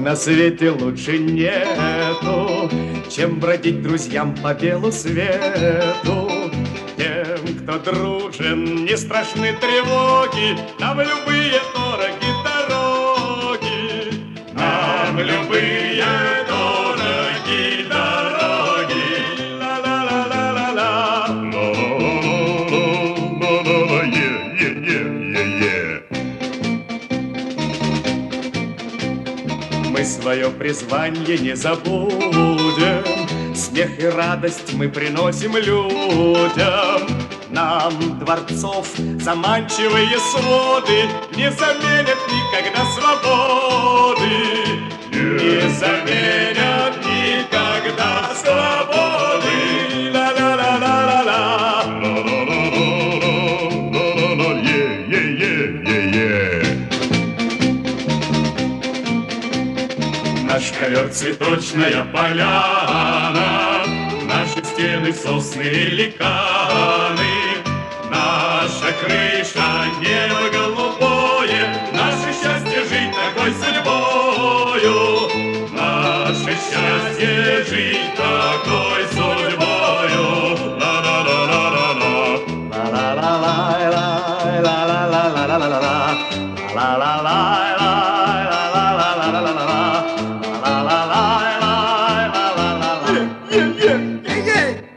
на свете лучше нету, чем бродить друзьям по белу свету. Тем, кто дружен, не страшны тревоги, нам любые дороги дороги. Нам любые дороги дороги. Ла-ла-ла-ла-ла-ла. Ла-ла-ла-ла-ла-ла-ла. Мы свое призвание не забудем, смех и радость мы приносим людям. Нам дворцов заманчивые своды не заменят никогда свободы. Не заменят никогда свободы. Ла-ла-ла-ла-ла-ла. Ла-ла-ла-ла-ла-ла-ла. Е-е-е-е-е. Наш ковер цветочная поляна, наши стены сосны и ликаны, наша крыша небо голубое, наше счастье жить такой судьбою, наше счастье жить такой судьбою. Ла-ла-ла-ла-ла-ла. Ла-ла-ла-ла-ла-ла-ла-ла-ла-ла-ла. Ла-ла-ла-ла-ла. Yeah, yeah, yeah, yeah.